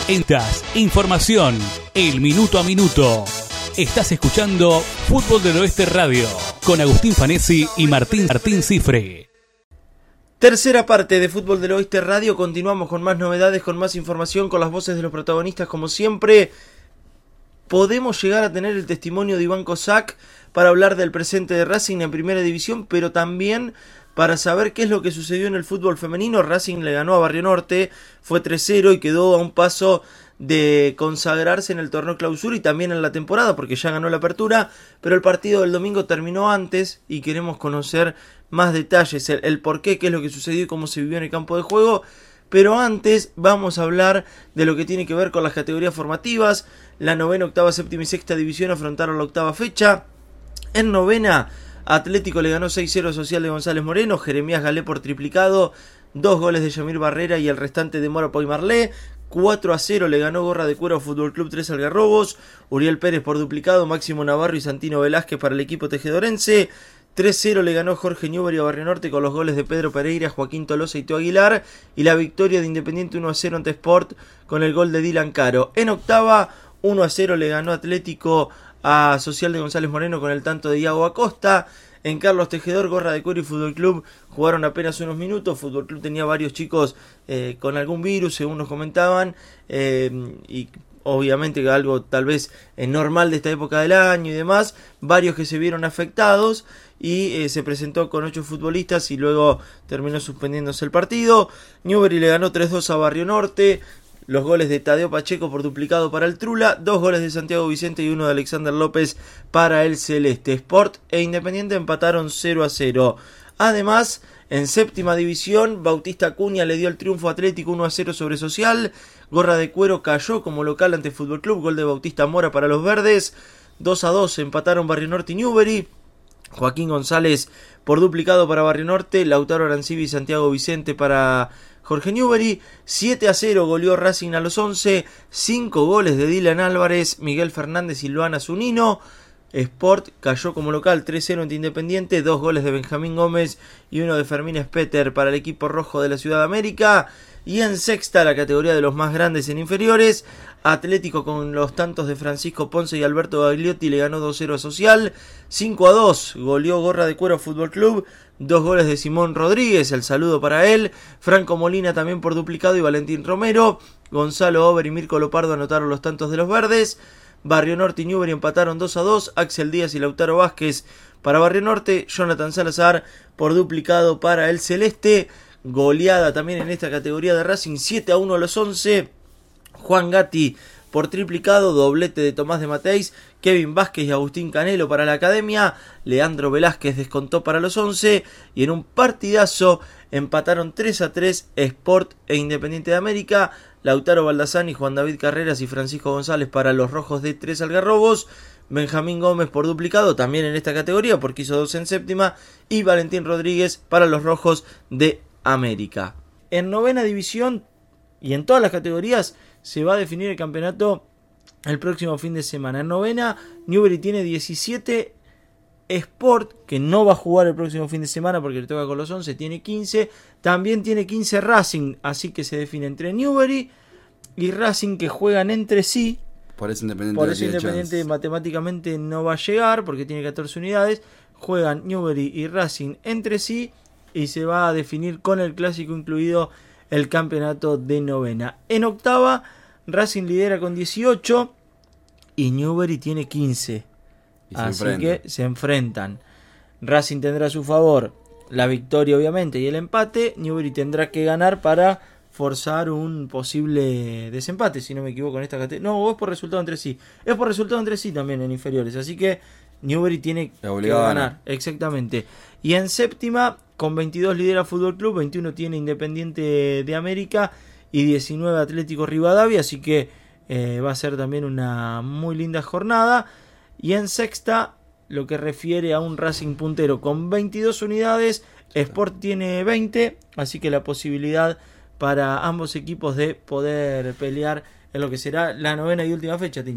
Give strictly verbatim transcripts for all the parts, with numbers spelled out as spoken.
Entas, información, el minuto a minuto. Estás escuchando Fútbol del Oeste Radio con Agustín Fanesi y Martín Martín Cifre. Tercera parte de Fútbol del Oeste Radio. Continuamos con más novedades, con más información, con las voces de los protagonistas como siempre. Podemos llegar a tener el testimonio de Iván Cossack para hablar del presente de Racing en Primera División, pero también para saber qué es lo que sucedió en el fútbol femenino. Racing le ganó a Barrio Norte, fue tres cero y quedó a un paso de consagrarse en el torneo clausura y también en la temporada porque ya ganó la apertura, pero el partido del domingo terminó antes y queremos conocer más detalles, el, el por qué, qué es lo que sucedió y cómo se vivió en el campo de juego. Pero antes vamos a hablar de lo que tiene que ver con las categorías formativas. La novena, octava, séptima y sexta división afrontaron la octava fecha. En novena, Atlético le ganó seis cero a Social de González Moreno, Jeremías Galé por triplicado, dos goles de Yamir Barrera y el restante de Mora Poymarlé. cuatro a cero le ganó Gorra de Cuero Fútbol Club tres Algarrobos, Uriel Pérez por duplicado, Máximo Navarro y Santino Velázquez para el equipo tejedorense. tres cero le ganó Jorge Newbery a Barrio Norte con los goles de Pedro Pereira, Joaquín Tolosa y Teo Aguilar, y la victoria de Independiente uno a cero ante Sport con el gol de Dylan Caro. En octava, uno a cero le ganó Atlético a Social de González Moreno con el tanto de Iago Acosta. En Carlos Tejedor, Gorra de Cuero y Fútbol Club jugaron apenas unos minutos. Fútbol Club tenía varios chicos eh, con algún virus, según nos comentaban, eh, y obviamente algo tal vez eh, normal de esta época del año y demás. Varios que se vieron afectados y eh, se presentó con ocho futbolistas y luego terminó suspendiéndose el partido. Newbery le ganó tres dos a Barrio Norte. Los goles de Tadeo Pacheco por duplicado para el Trula, dos goles de Santiago Vicente y uno de Alexander López para el Celeste. Sport e Independiente empataron cero a cero. Además, en séptima división, Bautista Acuña le dio el triunfo Atlético uno a cero sobre Social. Gorra de Cuero cayó como local ante Fútbol Club, gol de Bautista Mora para los verdes. dos a dos empataron Barrio Norte y Newbery. Joaquín González por duplicado para Barrio Norte, Lautaro Arancibi y Santiago Vicente para Jorge Newbery. Siete a cero goleó Racing a los once, cinco goles de Dylan Álvarez, Miguel Fernández y Luana Zunino. Sport cayó como local tres cero ante Independiente, dos goles de Benjamín Gómez y uno de Fermín Spetter para el equipo rojo de la Ciudad de América. Y en sexta, la categoría de los más grandes en inferiores, Atlético con los tantos de Francisco Ponce y Alberto Gagliotti le ganó dos cero a Social. cinco a dos goleó Gorra de Cuero Fútbol Club, dos goles de Simón Rodríguez, el saludo para él. Franco Molina también por duplicado y Valentín Romero. Gonzalo Ober y Mirko Lopardo anotaron los tantos de los verdes. Barrio Norte y Newbery empataron dos a dos, Axel Díaz y Lautaro Vázquez para Barrio Norte, Jonathan Salazar por duplicado para el Celeste. Goleada también en esta categoría de Racing, siete a uno a los once. Juan Gatti por triplicado, doblete de Tomás de Mateis, Kevin Vázquez y Agustín Canelo para la Academia. Leandro Velázquez descontó para los once. Y en un partidazo empataron tres a tres Sport e Independiente de América. Lautaro Baldazán y Juan David Carreras y Francisco González para los rojos de tres Algarrobos. Benjamín Gómez por duplicado también en esta categoría porque hizo dos en séptima. Y Valentín Rodríguez para los rojos de América. En novena división y en todas las categorías se va a definir el campeonato el próximo fin de semana. En novena, Newbery tiene diecisiete, Sport, que no va a jugar el próximo fin de semana porque le toca con los once, tiene quince. También tiene quince Racing, así que se define entre Newbery y Racing, que juegan entre sí. Por eso Independiente, Por eso Independiente matemáticamente no va a llegar porque tiene catorce unidades. Juegan Newbery y Racing entre sí y se va a definir con el clásico incluido el campeonato de novena. En octava, Racing lidera con dieciocho y Newbery tiene quince. Y se Así enfrentan. que se enfrentan. Racing tendrá a su favor la victoria obviamente y el empate. Newbery tendrá que ganar para forzar un posible desempate, si no me equivoco en esta categoría. No, es por resultado entre sí. Es por resultado entre sí también en inferiores. Así que Newbery tiene que ganar. ganar. Exactamente. Y en séptima, con veintidós lidera Fútbol Club, veintiuno tiene Independiente de América y diecinueve Atlético Rivadavia. Así que eh, va a ser también una muy linda jornada. Y en sexta, lo que refiere a un Racing puntero con veintidós unidades, Sport tiene veinte, así que la posibilidad para ambos equipos de poder pelear en lo que será la novena y última fecha, Tincho.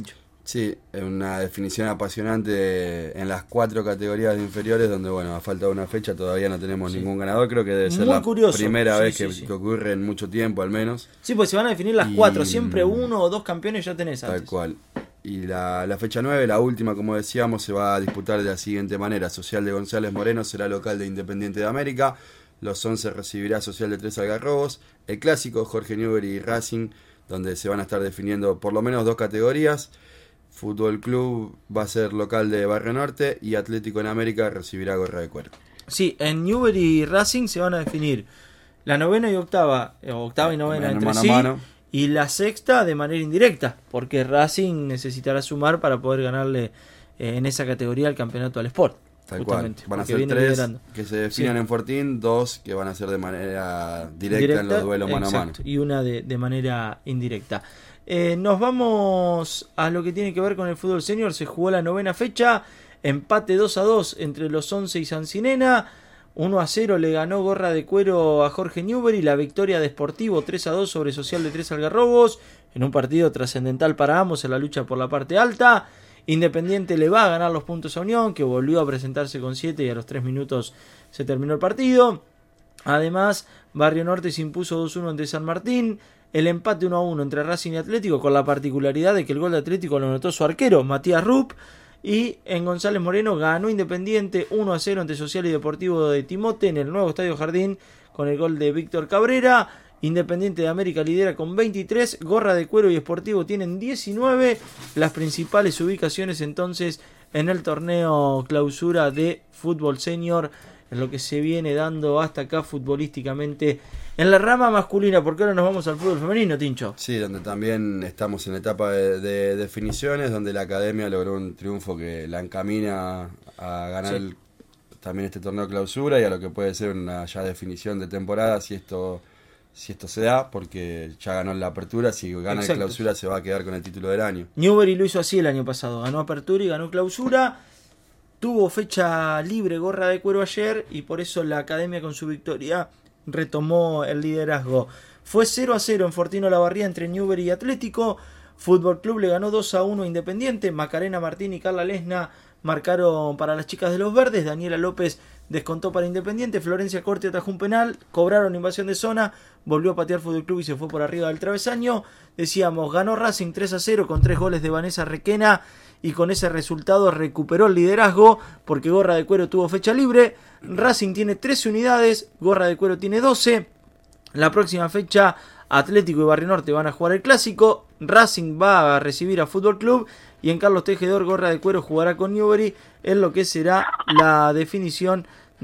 Sí, es una definición apasionante en las cuatro categorías de inferiores, donde, bueno, a falta de una fecha todavía no tenemos sí. ningún ganador. Creo que debe ser Muy la curioso. primera sí, vez sí, que, sí. que ocurre en mucho tiempo, al menos. Sí, pues se van a definir las y... cuatro. Siempre uno o dos campeones ya tenés antes. Tal cual. Y la, la fecha nueve, la última, como decíamos, se va a disputar de la siguiente manera. Social de González Moreno será local de Independiente de América. Los once recibirá Social de Tres Algarrobos. El clásico, Jorge Newbery y Racing, donde se van a estar definiendo por lo menos dos categorías. Fútbol Club va a ser local de Barrio Norte y Atlético en América recibirá Gorra de Cuero. Sí, en Newbery y Racing se van a definir la novena y octava, o octava y novena entre mano sí, mano. Y la sexta de manera indirecta, porque Racing necesitará sumar para poder ganarle eh, en esa categoría el campeonato al Sport. Tal cual. Van a ser tres liderando. Que se definan sí. en Fortín, dos que van a ser de manera directa, directa en los duelos mano exacto, a mano. Y una de, de manera indirecta. Eh, nos vamos a lo que tiene que ver con el fútbol senior. Se jugó la novena fecha, empate dos a dos entre los once y Sancinena. uno a cero le ganó Gorra de Cuero a Jorge Newbery. La victoria de Sportivo tres a dos sobre Social de Tres Algarrobos, en un partido trascendental para ambos en la lucha por la parte alta. Independiente le va a ganar los puntos a Unión, que volvió a presentarse con siete y a los tres minutos se terminó el partido. Además, Barrio Norte se impuso dos uno ante San Martín. El empate uno a uno entre Racing y Atlético, con la particularidad de que el gol de Atlético lo anotó su arquero, Matías Rupp. Y en González Moreno ganó Independiente uno a cero ante Social y Deportivo de Timote en el nuevo Estadio Jardín con el gol de Víctor Cabrera. Independiente de América lidera con veintitrés, Gorra de Cuero y Sportivo tienen diecinueve. Las principales ubicaciones entonces en el torneo clausura de fútbol senior, en lo que se viene dando hasta acá futbolísticamente en la rama masculina, porque ahora nos vamos al fútbol femenino, Tincho. Sí, donde también estamos en etapa de, de definiciones, donde la academia logró un triunfo que la encamina a ganar sí. el, también este torneo clausura y a lo que puede ser una ya definición de temporada si esto si esto se da, porque ya ganó la apertura, si gana el clausura se va a quedar con el título del año. Newbery lo hizo así el año pasado, ganó apertura y ganó clausura. Tuvo fecha libre Gorra de Cuero ayer y por eso la academia con su victoria retomó el liderazgo. Fue cero a cero en Fortino Lavarría entre Newbery y Atlético. Fútbol Club le ganó dos a uno a Independiente. Macarena Martín y Carla Lesna marcaron para las chicas de los verdes. Daniela López descontó para Independiente. Florencia Corte atajó un penal. Cobraron invasión de zona. Volvió a patear Fútbol Club y se fue por arriba del travesaño. Decíamos, ganó Racing tres a cero con tres goles de Vanessa Requena. Y con ese resultado recuperó el liderazgo porque Gorra de Cuero tuvo fecha libre. Racing tiene trece unidades, Gorra de Cuero tiene doce. La próxima fecha Atlético y Barrio Norte van a jugar el clásico. Racing va a recibir a Fútbol Club y en Carlos Tejedor Gorra de Cuero jugará con Newbery en lo que será la definición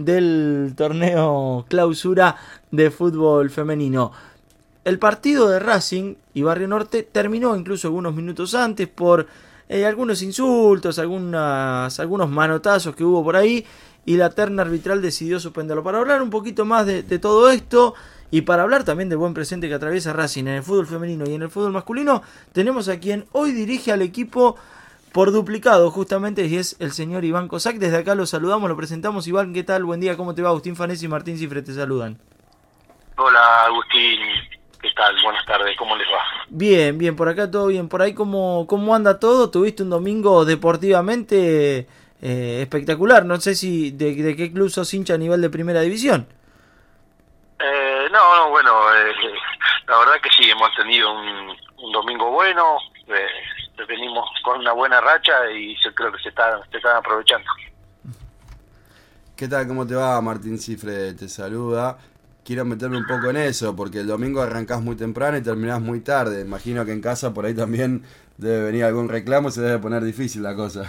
del torneo clausura de fútbol femenino. El partido de Racing y Barrio Norte terminó incluso algunos minutos antes por Eh, algunos insultos, algunas, algunos manotazos que hubo por ahí y la terna arbitral decidió suspenderlo. Para hablar un poquito más de, de todo esto y para hablar también del buen presente que atraviesa Racing en el fútbol femenino y en el fútbol masculino, tenemos a quien hoy dirige al equipo por duplicado justamente y es el señor Iván Cossack. Desde acá lo saludamos, lo presentamos. Iván, ¿qué tal? Buen día, ¿cómo te va? Agustín Fanesi y Martín Cifre te saludan. Hola Agustín, ¿qué tal? Buenas tardes, ¿cómo les va? Bien, bien, por acá todo bien. Por ahí, ¿cómo, cómo anda todo? Tuviste un domingo deportivamente eh, espectacular. No sé si de, de qué club sos hincha a nivel de primera división. Eh, no, no, bueno, eh, la verdad que sí, hemos tenido un, un domingo bueno. Eh, venimos con una buena racha y yo creo que se están, se están aprovechando. ¿Qué tal? ¿Cómo te va? Martín Cifre te saluda. Quiero meterme un poco en eso, porque el domingo arrancás muy temprano y terminás muy tarde. Imagino que en casa por ahí también debe venir algún reclamo y se debe poner difícil la cosa.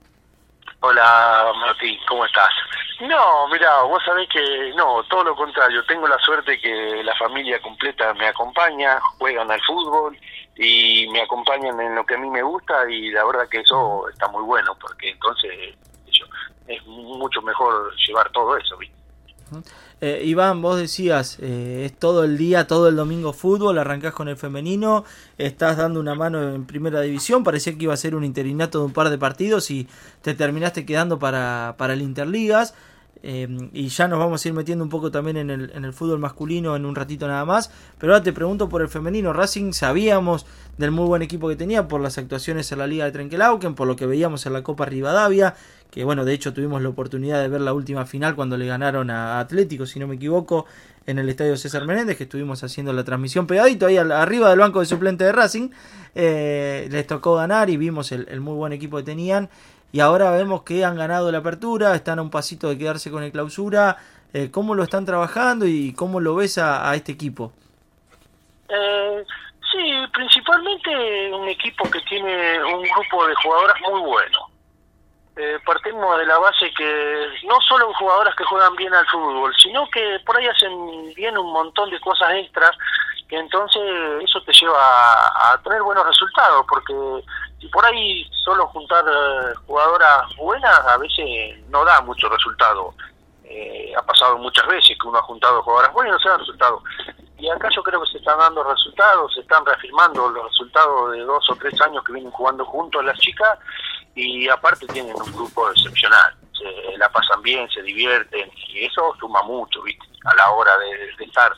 Hola Martín, ¿cómo estás? No, mira, vos sabés que no, todo lo contrario. Tengo la suerte que la familia completa me acompaña, juegan al fútbol y me acompañan en lo que a mí me gusta y la verdad que eso está muy bueno, porque entonces yo, es mucho mejor llevar todo eso, ¿viste? Eh, Iván, vos decías, eh, es todo el día, todo el domingo fútbol, arrancás con el femenino, estás dando una mano en primera división, parecía que iba a ser un interinato de un par de partidos y te terminaste quedando para, para el Interligas. Eh, y ya nos vamos a ir metiendo un poco también en el, en el fútbol masculino en un ratito nada más. Pero ahora te pregunto por el femenino. Racing, sabíamos del muy buen equipo que tenía por las actuaciones en la Liga de Trenquelauquen, por lo que veíamos en la Copa Rivadavia, que bueno, de hecho tuvimos la oportunidad de ver la última final cuando le ganaron a Atlético, si no me equivoco, en el estadio César Menéndez, que estuvimos haciendo la transmisión pegadito ahí arriba del banco de suplente de Racing. Eh, les tocó ganar y vimos el, el muy buen equipo que tenían. Y ahora vemos que han ganado la apertura, están a un pasito de quedarse con el clausura. Eh, ¿Cómo lo están trabajando y cómo lo ves a, a este equipo? Eh, sí, principalmente un equipo que tiene un grupo de jugadoras muy bueno. Eh, partimos de la base que no solo jugadoras que juegan bien al fútbol, sino que por ahí hacen bien un montón de cosas extras, que entonces eso te lleva a, a tener buenos resultados, porque si por ahí solo juntar eh, jugadoras buenas a veces no da mucho resultado. Eh, ha pasado muchas veces que uno ha juntado jugadoras buenas y no se dan resultados. Y acá yo creo que se están dando resultados, se están reafirmando los resultados de dos o tres años que vienen jugando juntos las chicas, y aparte tienen un grupo excepcional. Se la pasan bien, se divierten, y eso suma mucho, ¿viste? A la hora de, de estar.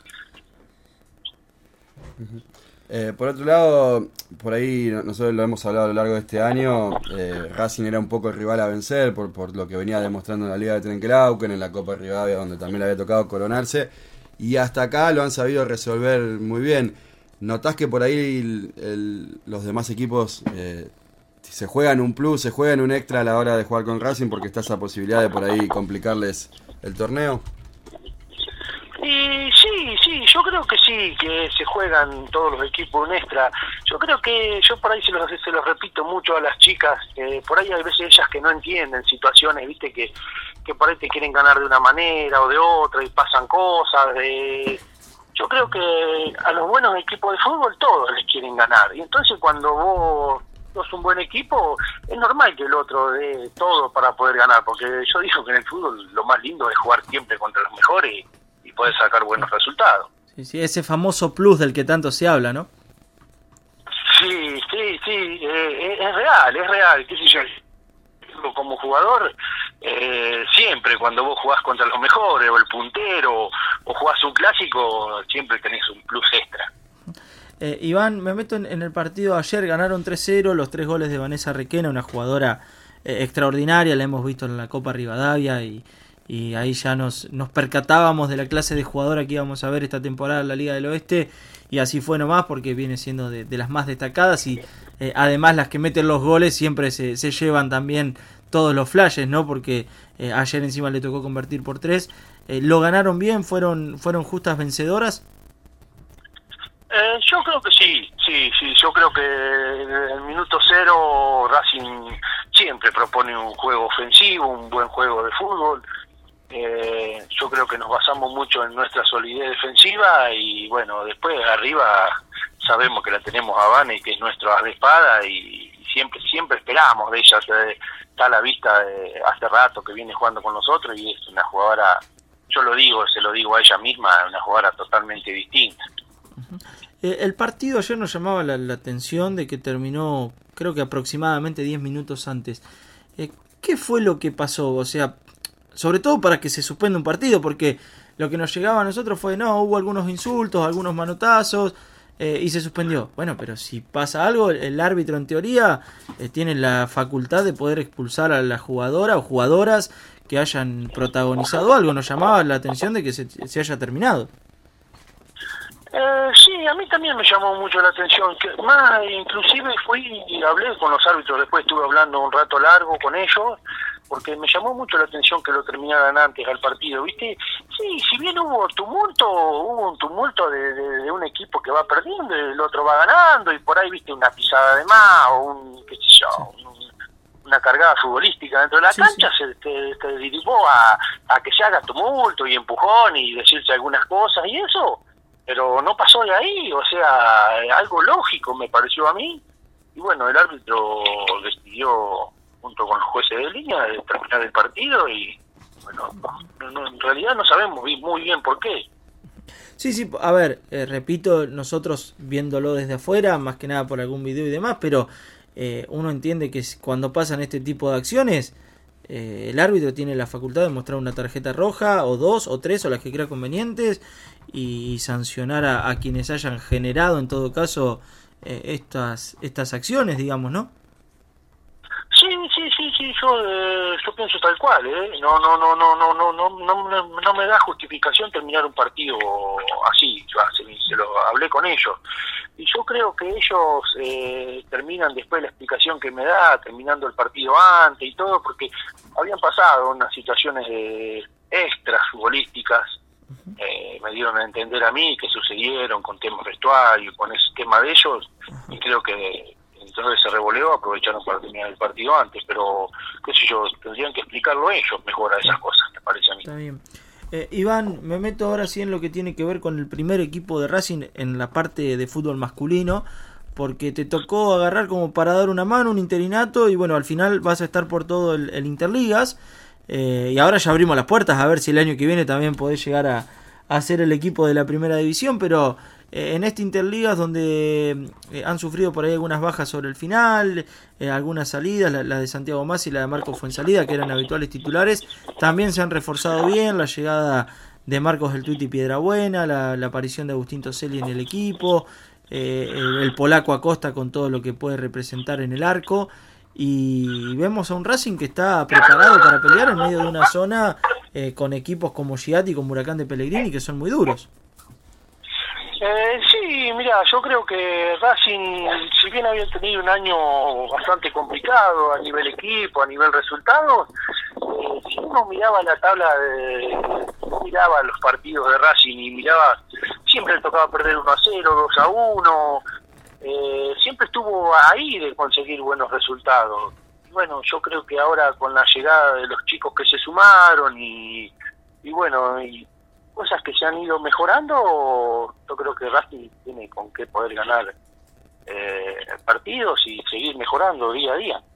Uh-huh. Eh, por otro lado, por ahí nosotros lo hemos hablado a lo largo de este año, eh, Racing era un poco el rival a vencer por, por lo que venía demostrando en la Liga de Trenquelauquen, en la Copa Rivadavia, donde también le había tocado coronarse, y hasta acá lo han sabido resolver muy bien. ¿Notás que por ahí el, el, los demás equipos eh, se juegan un plus, se juegan un extra a la hora de jugar con Racing porque está esa posibilidad de por ahí complicarles el torneo? Y sí, sí, yo creo que sí, que se juegan todos los equipos un extra. Yo creo que, yo por ahí se los, se los repito mucho a las chicas, eh, por ahí hay veces ellas que no entienden situaciones, viste, que, que por ahí te quieren ganar de una manera o de otra y pasan cosas. Eh, yo creo que a los buenos equipos de fútbol todos les quieren ganar, y entonces cuando vos sos un buen equipo, es normal que el otro dé todo para poder ganar, porque yo digo que en el fútbol lo más lindo es jugar siempre contra los mejores y poder sacar buenos resultados. Sí, sí, ese famoso plus del que tanto se habla, ¿no? Sí, sí, sí, eh, es real, es real, qué sé yo. Como jugador, eh, siempre cuando vos jugás contra los mejores, o el puntero, o jugás un clásico, siempre tenés un plus extra. Eh, Iván, me meto en, en el partido de ayer, ganaron tres cero, los tres goles de Vanessa Requena, una jugadora eh, extraordinaria, la hemos visto en la Copa Rivadavia, y, y ahí ya nos, nos percatábamos de la clase de jugadora que íbamos a ver esta temporada en la Liga del Oeste, y así fue nomás, porque viene siendo de, de las más destacadas, y eh, además las que meten los goles siempre se, se llevan también todos los flashes, ¿no? Porque eh, ayer encima le tocó convertir por tres. Eh, ¿Lo ganaron bien? ¿Fueron, fueron justas vencedoras? Eh, yo creo que sí, sí, sí, yo creo que en el minuto cero Racing siempre propone un juego ofensivo, un buen juego de fútbol. Eh, yo creo que nos basamos mucho en nuestra solidez defensiva, y bueno, después arriba sabemos que la tenemos a Vane, que es nuestro as de espada, y siempre siempre esperamos de ella. Eh, está a la vista de hace rato que viene jugando con nosotros, y es una jugadora, yo lo digo, se lo digo a ella misma, una jugadora totalmente distinta. Uh-huh. Eh, el partido ayer nos llamaba la, la atención de que terminó, creo que aproximadamente diez minutos antes. Eh, ¿Qué fue lo que pasó? O sea, sobre todo para que se suspenda un partido, porque lo que nos llegaba a nosotros fue, no, hubo algunos insultos, algunos manotazos, eh, y se suspendió. Bueno, pero si pasa algo, el árbitro en teoría eh, tiene la facultad de poder expulsar a la jugadora o jugadoras que hayan protagonizado algo. Nos llamaba la atención de que se, se haya terminado. Eh, sí, a mí también me llamó mucho la atención, que más inclusive fui y hablé con los árbitros, después estuve hablando un rato largo con ellos, porque me llamó mucho la atención que lo terminaran antes al partido, ¿viste? Sí, si bien hubo tumulto, hubo un tumulto de, de, de un equipo que va perdiendo y el otro va ganando, y por ahí, ¿viste? Una pisada de más, o un, qué sé yo, un, una cargada futbolística dentro de la sí, cancha, sí. se te, te derivó a, a que se haga tumulto y empujón y decirse algunas cosas y eso, pero no pasó de ahí, o sea, algo lógico me pareció a mí, y bueno, el árbitro decidió junto con los jueces de línea de terminar el partido, y bueno, no, no, en realidad no sabemos muy bien por qué. Sí, sí, a ver, eh, repito, nosotros viéndolo desde afuera, más que nada por algún video y demás, pero eh, uno entiende que cuando pasan este tipo de acciones, eh, el árbitro tiene la facultad de mostrar una tarjeta roja, o dos, o tres, o las que crea convenientes, y, y sancionar a, a quienes hayan generado, en todo caso, eh, estas, estas acciones, digamos, ¿no? Sí, sí, sí, sí, yo, eh, yo pienso tal cual, ¿eh? No, no, no, no, no, no, no, no, no me da justificación terminar un partido así. Yo se, se lo hablé con ellos y yo creo que ellos eh, terminan después la explicación que me da, terminando el partido antes y todo, porque habían pasado unas situaciones de extras futbolísticas, eh, me dieron a entender a mí que sucedieron con temas vestuarios, con ese tema de ellos, y creo que entonces se revoleó, aprovecharon para terminar el partido antes, pero qué sé yo, tendrían que explicarlo ellos mejor a esas cosas, me parece a mí. Está bien. Eh, Iván, me meto ahora sí en lo que tiene que ver con el primer equipo de Racing en la parte de fútbol masculino, porque te tocó agarrar como para dar una mano, un interinato, y bueno, al final vas a estar por todo el, el Interligas, eh, y ahora ya abrimos las puertas a ver si el año que viene también podés llegar a, a ser el equipo de la primera división, pero eh, en este Interligas donde eh, han sufrido por ahí algunas bajas sobre el final, eh, algunas salidas, la, la de Santiago Masi y la de Marcos Fuensalida, que eran habituales titulares, también se han reforzado bien, la llegada de Marcos del Tuti Piedrabuena, la, la aparición de Agustín Toselli en el equipo, eh, el, el polaco Acosta con todo lo que puede representar en el arco, y vemos a un Racing que está preparado para pelear en medio de una zona eh, con equipos como Giatti y como Huracán de Pellegrini, que son muy duros. Eh, sí, mira, yo creo que Racing, si bien había tenido un año bastante complicado a nivel equipo, a nivel resultados, eh, si uno miraba la tabla, de, miraba los partidos de Racing y miraba, siempre le tocaba perder uno a cero, dos a uno, eh, siempre estuvo ahí de conseguir buenos resultados. Bueno, yo creo que ahora con la llegada de los chicos que se sumaron y, y bueno, y cosas que se han ido mejorando, yo creo que Racing tiene con qué poder ganar eh, partidos y seguir mejorando día a día.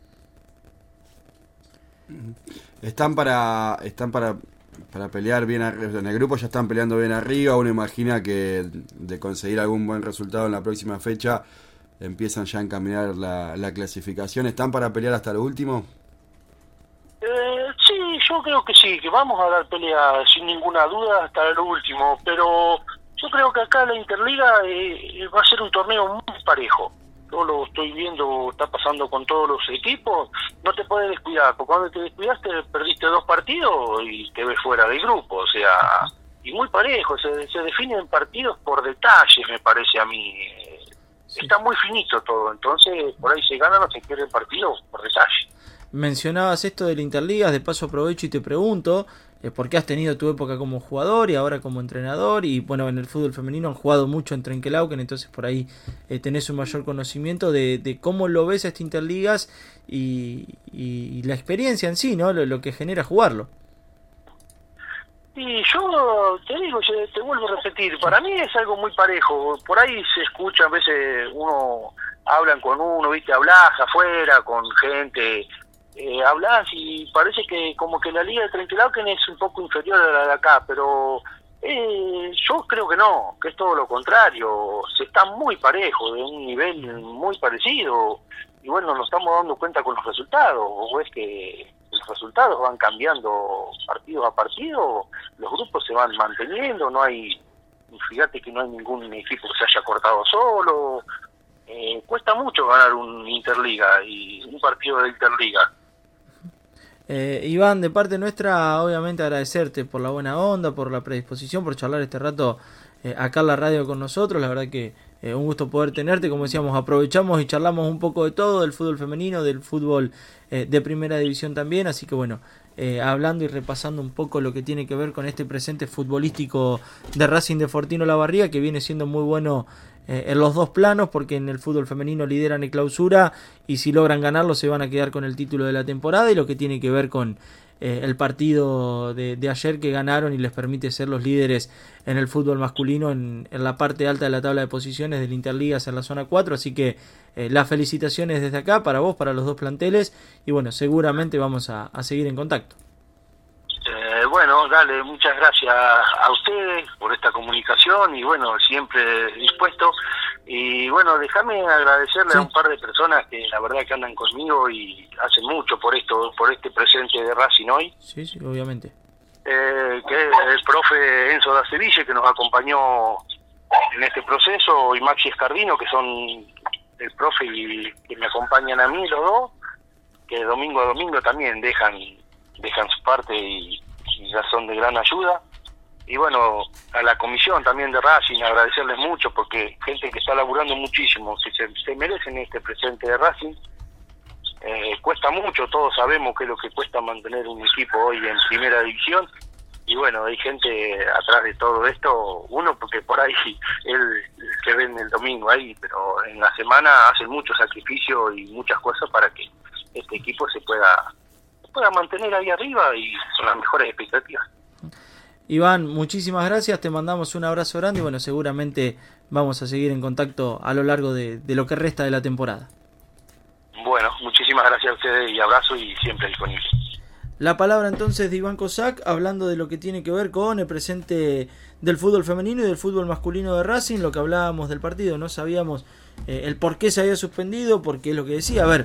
Están para están para para pelear bien arriba, en el grupo ya están peleando bien arriba. Uno imagina que de conseguir algún buen resultado en la próxima fecha empiezan ya a encaminar la, la clasificación. ¿Están para pelear hasta lo último? Eh, sí, yo creo que sí, que vamos a dar pelea sin ninguna duda hasta lo último, pero yo creo que acá la Interliga eh, va a ser un torneo muy parejo. Yo lo estoy viendo, está pasando con todos los equipos, no te puedes descuidar, porque cuando te descuidaste perdiste dos partidos y te ves fuera del grupo, o sea, y muy parejo, se, se definen partidos por detalles, me parece a mí. Sí. Está muy finito todo, entonces por ahí se ganan o se pierden partidos por detalle. Mencionabas esto del Interligas, de paso aprovecho y te pregunto, eh, porque has tenido tu época como jugador y ahora como entrenador, y bueno, en el fútbol femenino han jugado mucho en Trenquelauquen, entonces por ahí eh, tenés un mayor conocimiento de, de cómo lo ves a este Interligas y, y, y la experiencia en sí, ¿no? Lo, lo que genera jugarlo. Y yo te digo, yo te vuelvo a repetir, para mí es algo muy parejo. Por ahí se escucha, a veces uno hablan con uno, viste, hablas afuera con gente, eh, hablas y parece que como que la liga de Trenquelauquen es un poco inferior a la de acá, pero eh, yo creo que no, que es todo lo contrario. Se está muy parejo, de un nivel muy parecido, y bueno, nos estamos dando cuenta con los resultados. Vos ves que los resultados van cambiando partido a partido, los grupos se van manteniendo, no hay, fíjate que no hay ningún equipo que se haya cortado solo, eh, cuesta mucho ganar un Interliga y un partido de Interliga. Eh, Iván, de parte nuestra, obviamente agradecerte por la buena onda, por la predisposición, por charlar este rato eh, acá en la radio con nosotros. La verdad que eh, un gusto poder tenerte. Como decíamos, aprovechamos y charlamos un poco de todo, del fútbol femenino, del fútbol eh, de primera división también. Así que bueno, eh, hablando y repasando un poco lo que tiene que ver con este presente futbolístico de Racing de Fortino Labarría, que viene siendo muy bueno eh, en los dos planos, porque en el fútbol femenino lideran en clausura y si logran ganarlo se van a quedar con el título de la temporada, y lo que tiene que ver con eh, el partido de, de ayer que ganaron y les permite ser los líderes en el fútbol masculino en, en la parte alta de la tabla de posiciones del Interligas en la zona cuatro, así que eh, las felicitaciones desde acá para vos, para los dos planteles, y bueno, seguramente vamos a, a seguir en contacto. Eh, bueno, dale, muchas gracias a ustedes por esta comunicación y bueno, siempre dispuesto. Y bueno, déjame agradecerle sí. a un par de personas que la verdad que andan conmigo y hacen mucho por esto, por este presente de Racing hoy. Sí, sí, obviamente. Eh, que es el profe Enzo da Sevilla, que nos acompañó en este proceso, y Maxi Escardino, que son el profe y que me acompañan a mí, los dos, que domingo a domingo también dejan dejan su parte y, y ya son de gran ayuda. Y bueno, a la comisión también de Racing, agradecerles mucho, porque gente que está laburando muchísimo, que se, se merecen este presente de Racing. Eh, cuesta mucho, todos sabemos qué es lo que cuesta mantener un equipo hoy en primera división. Y bueno, hay gente atrás de todo esto, uno porque por ahí él que ven el domingo ahí, pero en la semana hacen mucho sacrificio y muchas cosas para que este equipo se pueda, pueda mantener ahí arriba y con las mejores expectativas. Iván, muchísimas gracias, te mandamos un abrazo grande y bueno, seguramente vamos a seguir en contacto a lo largo de, de lo que resta de la temporada. Bueno, muchísimas gracias a ustedes y abrazo y siempre disponible. La palabra entonces de Iván Cossack, hablando de lo que tiene que ver con el presente del fútbol femenino y del fútbol masculino de Racing, lo que hablábamos del partido, no sabíamos eh, el por qué se había suspendido, porque es lo que decía, a ver,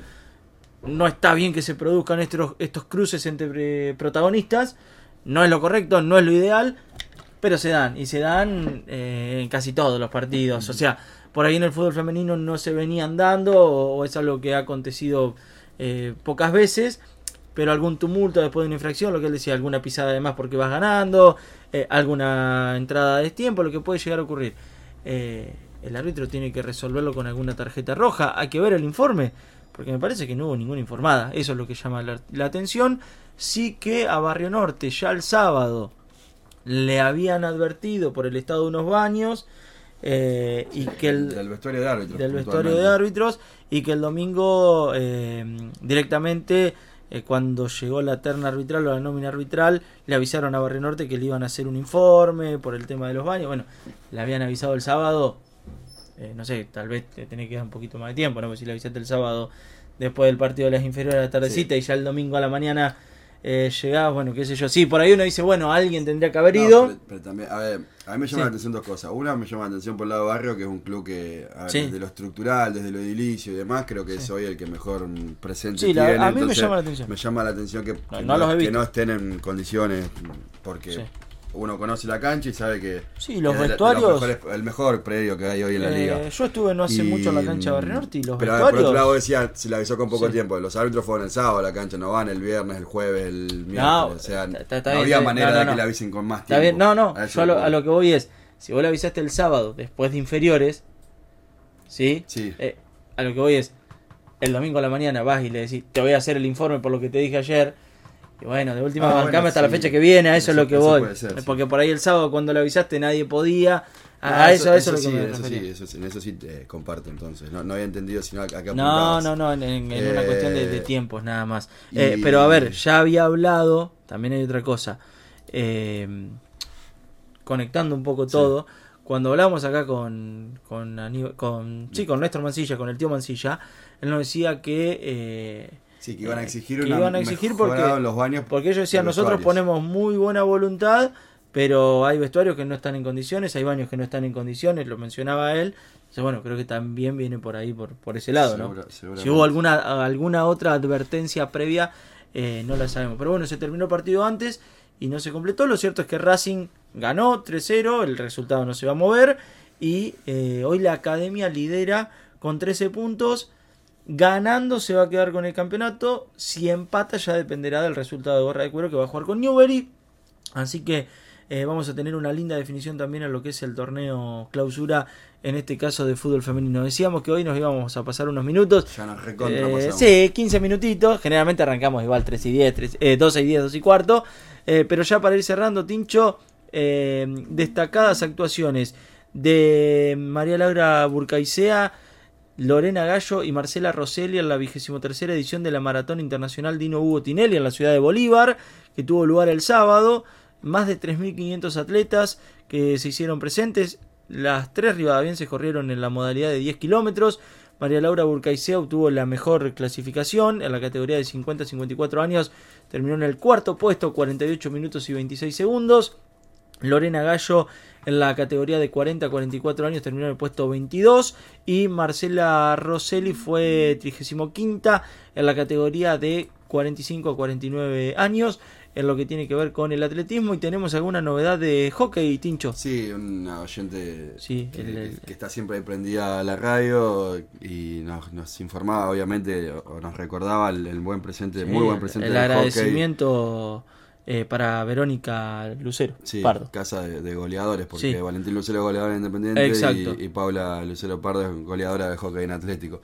no está bien que se produzcan estos, estos cruces entre protagonistas, no es lo correcto, no es lo ideal, pero se dan, y se dan eh, en casi todos los partidos. O sea, por ahí en el fútbol femenino no se venían dando, o, o es algo que ha acontecido eh, pocas veces, pero algún tumulto después de una infracción, lo que él decía, alguna pisada de más porque vas ganando, eh, alguna entrada de destiempo, lo que puede llegar a ocurrir. Eh, el árbitro tiene que resolverlo con alguna tarjeta roja, hay que ver el informe, porque me parece que no hubo ninguna informada, eso es lo que llama la, la atención. Sí que a Barrio Norte ya el sábado le habían advertido por el estado de unos baños eh, y que el del vestuario de árbitros, del vestuario de árbitros y que el domingo eh, directamente eh, cuando llegó la terna arbitral o la nómina arbitral le avisaron a Barrio Norte que le iban a hacer un informe por el tema de los baños. Bueno, le habían avisado el sábado, eh, no sé, tal vez te tenés que dar un poquito más de tiempo, ¿no? Porque si le avisaste el sábado después del partido de las inferiores a la tardecita, sí, y ya el domingo a la mañana eh, llegabas, bueno, qué sé yo. Sí, por ahí uno dice, bueno, alguien tendría que haber ido. No, pero, pero también, a ver, a mí me llama sí. la atención dos cosas. Una, me llama la atención por el lado de Barrio, que es un club que, a ver, sí. desde lo estructural, desde lo edilicio y demás, creo que sí. es hoy el que mejor presente sí, la, tiene. a mí Entonces, me llama la atención. Me llama la atención que, no, que, no, no, los he que no estén en condiciones, porque sí. uno conoce la cancha y sabe que, sí, los que es vestuarios, de los mejores, el mejor predio que hay hoy en la eh, liga. Yo estuve no hace y, mucho en la cancha de Barrio Norte y los pero vestuarios. Pero por otro lado decía, se le avisó con poco sí. tiempo. Los árbitros fueron el sábado a la cancha, no van el viernes, el jueves, el miércoles. No, o sea, está, está no bien, había está manera no, no, de no. que le avisen con más está tiempo. Bien. No, no, a yo a lo, a lo que voy es, si vos le avisaste el sábado después de inferiores, ¿sí? Sí. Eh, a lo que voy es, el domingo a la mañana vas y le decís, te voy a hacer el informe por lo que te dije ayer. Y bueno, de última, ah, bancame bueno, hasta sí. la fecha que viene, a eso, eso es lo que eso voy. Puede ser, porque sí. por ahí el sábado cuando le avisaste nadie podía. A, Ah, a eso, eso, eso es lo sí, que me eso refería. sí, eso sí, en eso sí te comparto entonces. No, no había entendido sino a, a qué No, apuntabas. no, no, en, en Eh, una cuestión de, de tiempos nada más. y- Eh, pero a ver, ya había hablado, también hay otra cosa, eh, conectando un poco todo, sí. Cuando hablamos acá con con, Aníbal, con sí, con Néstor Mancilla, con el tío Mancilla, él nos decía que... Eh, sí, que iban a exigir que una iban a exigir porque, en los baños porque ellos decían, nosotros ponemos muy buena voluntad, pero hay vestuarios que no están en condiciones, hay baños que no están en condiciones, lo mencionaba él. Entonces, bueno, creo que también viene por ahí, por, por ese lado, ¿no? Segura, si hubo alguna alguna otra advertencia previa, eh, no la sabemos. Pero bueno, se terminó el partido antes y no se completó. Lo cierto es que Racing ganó tres cero, el resultado no se va a mover. Y eh, hoy la academia lidera con trece puntos. Ganando se va a quedar con el campeonato. Si empata ya dependerá del resultado de Gorra de Cuero, que va a jugar con Newbery. Así que eh, vamos a tener una linda definición también a lo que es el torneo clausura, en este caso de fútbol femenino. Decíamos que hoy nos íbamos a pasar unos minutos. Ya nos recontra eh, Sí, quince minutitos. Generalmente arrancamos igual tres y diez, tres, eh, doce y diez, dos y cuarto. Eh, pero ya para ir cerrando, Tincho, eh, destacadas actuaciones de María Laura Burcaicea, Lorena Gallo y Marcela Rosselli en la vigésimo tercera edición de la Maratón Internacional Dino Hugo Tinelli en la ciudad de Bolívar, que tuvo lugar el sábado. Más de tres mil quinientos atletas que se hicieron presentes. Las tres rivadavienses corrieron en la modalidad de diez kilómetros. María Laura Burcaicea obtuvo la mejor clasificación en la categoría de cincuenta a cincuenta y cuatro años. Terminó en el cuarto puesto, cuarenta y ocho minutos y veintiséis segundos. Lorena Gallo en la categoría de cuarenta a cuarenta y cuatro años terminó en el puesto veintidós y Marcela Rosselli fue trigésimo quinta en la categoría de cuarenta y cinco a cuarenta y nueve años en lo que tiene que ver con el atletismo. Y tenemos alguna novedad de hockey, Tincho. Sí, una oyente sí, que, el, el... que está siempre prendida a la radio y nos, nos informaba, obviamente, o nos recordaba el, el buen presente, sí, muy buen presente el del agradecimiento hockey. Eh, para Verónica Lucero, sí, Pardo. Casa de, de goleadores, porque sí. Valentín Lucero es goleadora de Independiente y, y Paula Lucero Pardo es goleadora de hockey en Atlético.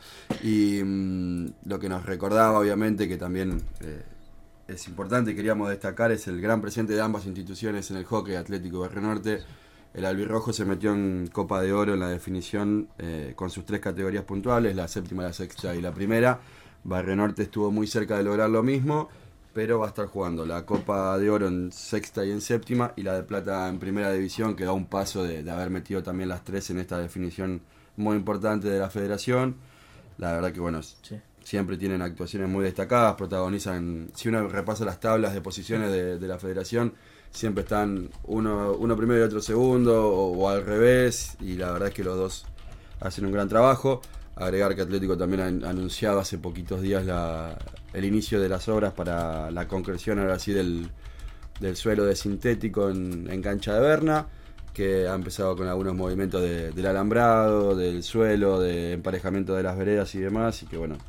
Y mmm, lo que nos recordaba, obviamente, que también eh, es importante y queríamos destacar, es el gran presente de ambas instituciones en el hockey, Atlético y Barrio Norte. El albirrojo se metió en Copa de Oro en la definición eh, con sus tres categorías puntuales, la séptima, la sexta y la primera. Barrio Norte estuvo muy cerca de lograr lo mismo, pero va a estar jugando la Copa de Oro en sexta y en séptima y la de plata en primera división, que da un paso de, de haber metido también las tres en esta definición muy importante de la federación. La verdad que bueno, sí. siempre tienen actuaciones muy destacadas, protagonizan, si uno repasa las tablas de posiciones de, de la federación, siempre están uno, uno primero y otro segundo, o, o al revés, y la verdad es que los dos hacen un gran trabajo. Agregar que Atlético también ha anunciado hace poquitos días la, el inicio de las obras para la concreción ahora sí del, del suelo de sintético en, en cancha de Berna, que ha empezado con algunos movimientos de, del alambrado, del suelo, de emparejamiento de las veredas y demás, y que bueno,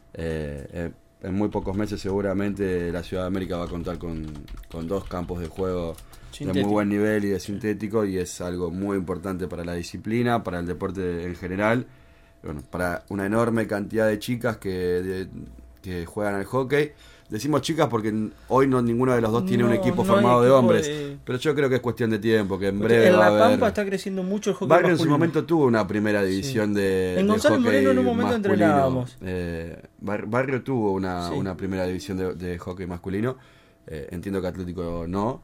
eh, eh, en muy pocos meses seguramente la Ciudad de América va a contar con, con dos campos de juego sintético, de muy buen nivel y de sintético, y es algo muy importante para la disciplina, para el deporte en general. Bueno, para una enorme cantidad de chicas que, de, que juegan al hockey. Decimos chicas porque hoy no ninguno de los dos tiene no, un equipo no formado de hombres, de... pero yo creo que es cuestión de tiempo, que en porque breve en va La a haber... Pampa está creciendo mucho el hockey Barrio masculino. En su momento tuvo una primera división sí. de, en de Gonzalo hockey Moreno en un momento masculino. entrenábamos. Eh, Bar- Barrio tuvo una, sí. una primera división de, de hockey masculino, eh, entiendo que Atlético no,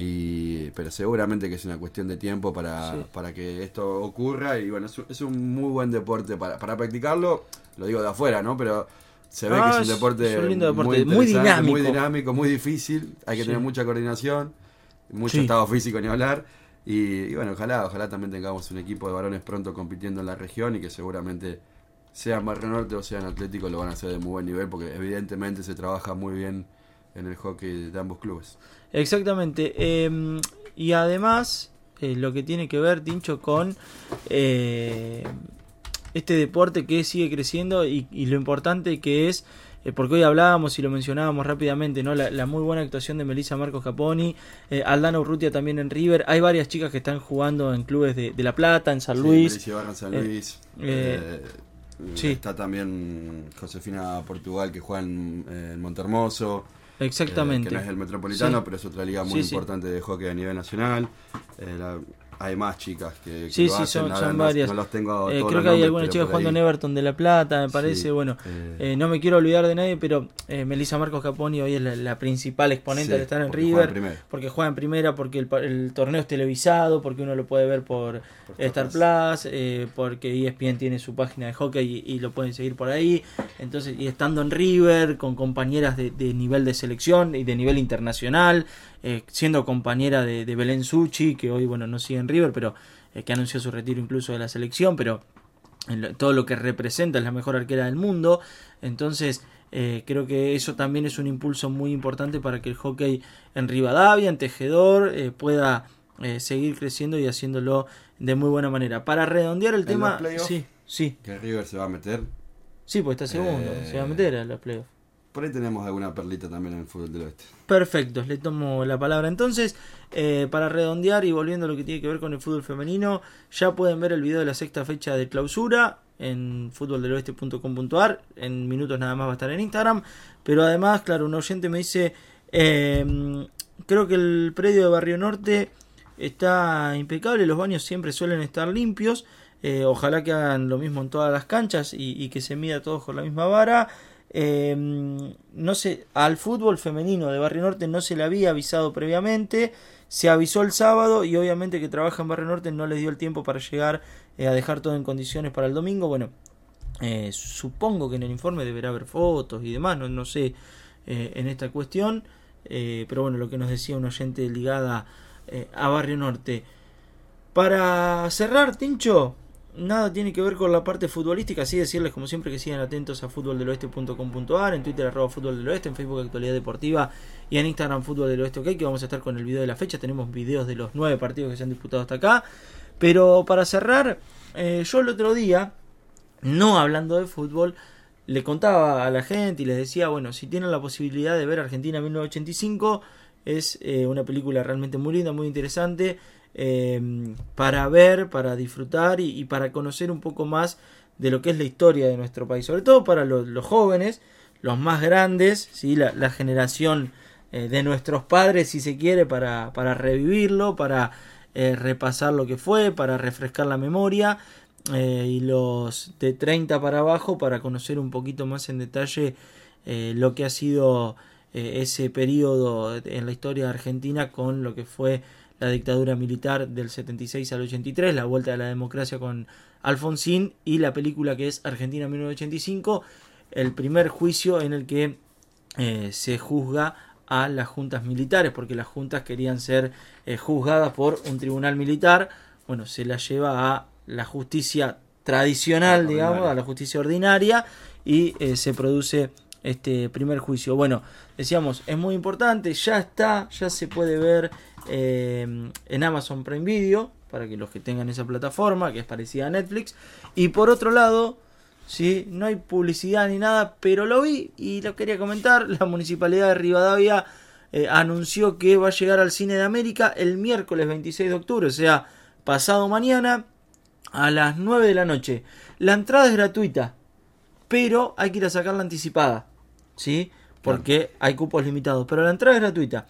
y pero seguramente que es una cuestión de tiempo para, sí. para que esto ocurra, y bueno, es, es un muy buen deporte para, para practicarlo, lo digo de afuera, ¿no? Pero se ve ah, que es un deporte, es un lindo deporte. Muy, muy dinámico, muy dinámico, muy difícil, hay que sí. tener mucha coordinación, mucho sí. estado físico ni hablar, y, y bueno, ojalá, ojalá también tengamos un equipo de varones pronto compitiendo en la región, y que seguramente sea en Barrio Norte o sea en Atlético lo van a hacer de muy buen nivel, porque evidentemente se trabaja muy bien en el hockey de ambos clubes. Exactamente, eh, y además eh, lo que tiene que ver, Tincho, con eh, este deporte que sigue creciendo y, y lo importante que es, eh, porque hoy hablábamos y lo mencionábamos rápidamente, ¿no? La, la muy buena actuación de Melissa Marcos Caponi, eh, Aldana Urrutia también en River. Hay varias chicas que están jugando en clubes de, de La Plata, en San sí, Luis. Melissa Barra en San Luis. Eh, eh, sí. Está también Josefina Portugal, que juega en, en Montermoso. Exactamente. Eh, que no es el Metropolitano, sí. pero es otra liga muy sí, importante sí. de hockey a nivel nacional. Eh, la, hay más chicas que, que sí, lo sí, hacen, son, no, son no, varias. No los tengo eh, todos creo los que hay nombres, algunas chicas jugando en Everton de La Plata, me parece. Sí, bueno, eh, eh, no me quiero olvidar de nadie, pero eh, Melissa Marcos Caponi hoy es la, la principal exponente sí, de estar en River. Juega porque juega en primera, porque el, el torneo es televisado, porque uno lo puede ver por, por Star Plus, eh, porque E S P N tiene su página de hockey y, y lo pueden seguir por ahí. Entonces, y estando en River, con compañeras de, de nivel de selección y de nivel internacional, eh, siendo compañera de, de Belén Suchi, que hoy, bueno, no sigue en River, pero eh, que anunció su retiro incluso de la selección, pero en todo lo que representa es la mejor arquera del mundo. Entonces eh, creo que eso también es un impulso muy importante para que el hockey en Rivadavia, en Tejedor, eh, pueda eh, seguir creciendo y haciéndolo de muy buena manera. Para redondear el ¿En tema, sí, sí. que River se va a meter. Sí, pues está segundo, eh, se va a meter a los playoffs. Por ahí tenemos alguna perlita también en el fútbol del oeste. Perfecto, le tomo la palabra entonces. Eh, para redondear y volviendo a lo que tiene que ver con el fútbol femenino, ya pueden ver el video de la sexta fecha de clausura en fútbol del oeste punto com punto a r. En minutos nada más va a estar en Instagram. Pero además, claro, un oyente me dice, eh, creo que el predio de Barrio Norte está impecable, los baños siempre suelen estar limpios. Eh, ojalá que hagan lo mismo en todas las canchas y, y que se mida todos con la misma vara. Eh, no sé, al fútbol femenino de Barrio Norte no se le había avisado previamente, se avisó el sábado y obviamente que trabaja en Barrio Norte no les dio el tiempo para llegar eh, a dejar todo en condiciones para el domingo. Bueno, eh, supongo que en el informe deberá haber fotos y demás, no, no sé eh, en esta cuestión, eh, pero bueno, lo que nos decía un oyente ligada eh, a Barrio Norte. Para cerrar, Tincho, nada tiene que ver con la parte futbolística, así decirles como siempre que sigan atentos a fútbol del oeste punto com punto a r, en Twitter arroba fútbol del oeste, en Facebook Actualidad Deportiva y en Instagram Fútbol del Oeste, ok, que vamos a estar con el video de la fecha. Tenemos videos de los nueve partidos que se han disputado hasta acá. Pero para cerrar, eh, yo el otro día, no hablando de fútbol, le contaba a la gente y les decía, bueno, si tienen la posibilidad de ver Argentina mil novecientos ochenta y cinco, es eh, una película realmente muy linda, muy interesante, eh, para ver, para disfrutar y, y para conocer un poco más de lo que es la historia de nuestro país, sobre todo para los, los jóvenes, los más grandes, ¿sí? la, la generación eh, de nuestros padres, si se quiere, para, para revivirlo, para eh, repasar lo que fue, para refrescar la memoria. Eh, y los de treinta para abajo para conocer un poquito más en detalle eh, lo que ha sido eh, ese periodo en la historia de Argentina con lo que fue la dictadura militar del setenta y seis al ochenta y tres, la vuelta de la democracia con Alfonsín y la película que es Argentina mil novecientos ochenta y cinco, el primer juicio en el que eh, se juzga a las juntas militares, porque las juntas querían ser eh, juzgadas por un tribunal militar. Bueno, se las lleva a la justicia tradicional, digamos, a la justicia ordinaria, y eh, se produce este primer juicio. Bueno, decíamos, es muy importante, ya está, ya se puede ver eh, en Amazon Prime Video, para que los que tengan esa plataforma, que es parecida a Netflix. Y por otro lado, sí, no hay publicidad ni nada, pero lo vi y lo quería comentar. La Municipalidad de Rivadavia eh, anunció que va a llegar al Cine de América el miércoles veintiséis de octubre, o sea, pasado mañana, a las nueve de la noche. La entrada es gratuita, pero hay que ir a sacarla anticipada, ¿sí? Porque claro, hay cupos limitados, pero la entrada es gratuita.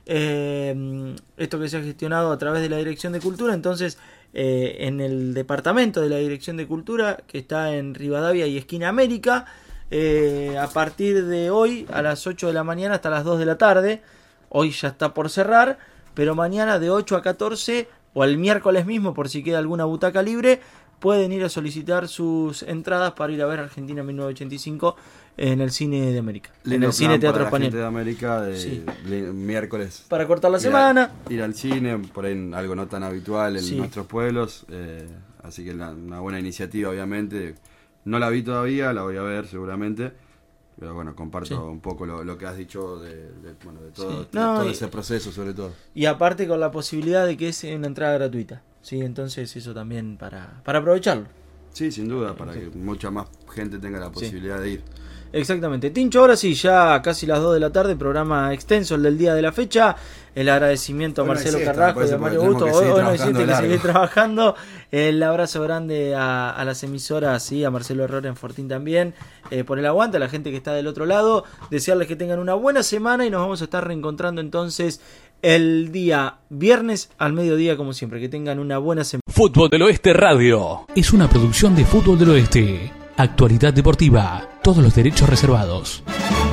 Eh, esto que se ha gestionado a través de la Dirección de Cultura, entonces eh, en el departamento de la Dirección de Cultura, que está en Rivadavia y esquina América, eh, a partir de hoy a las ocho de la mañana hasta las dos de la tarde. Hoy ya está por cerrar, pero mañana de ocho a catorce o el miércoles mismo, por si queda alguna butaca libre, pueden ir a solicitar sus entradas para ir a ver Argentina mil novecientos ochenta y cinco en el Cine de América. Lindo en el Cine Teatro Español. Español de América de, sí. de miércoles. Para cortar la ir semana. A, ir al cine, por ahí algo no tan habitual en sí. nuestros pueblos. Eh, así que la, una buena iniciativa, obviamente. No la vi todavía, la voy a ver seguramente. Pero bueno, comparto sí. un poco lo, lo que has dicho de, de, bueno, de todo, sí. de, no, todo y, ese proceso, sobre todo. Y aparte con la posibilidad de que es una entrada gratuita. Sí, entonces eso también para, para aprovecharlo. Sí, sin duda, para sí. que mucha más gente tenga la posibilidad sí. de ir. Exactamente. Tincho, ahora sí, ya casi las dos de la tarde, programa extenso, el del día de la fecha. El agradecimiento a Marcelo siesta, Carrasco y a Mario Augusto. Hoy, hoy no hiciste que seguir trabajando. El abrazo grande a, a las emisoras, sí, a Marcelo Herrera en Fortín también, eh, por el aguante, a la gente que está del otro lado. Desearles que tengan una buena semana y nos vamos a estar reencontrando entonces el día viernes al mediodía, como siempre. Que tengan una buena semana. Fútbol del Oeste Radio es una producción de Fútbol del Oeste. Actualidad deportiva. Todos los derechos reservados.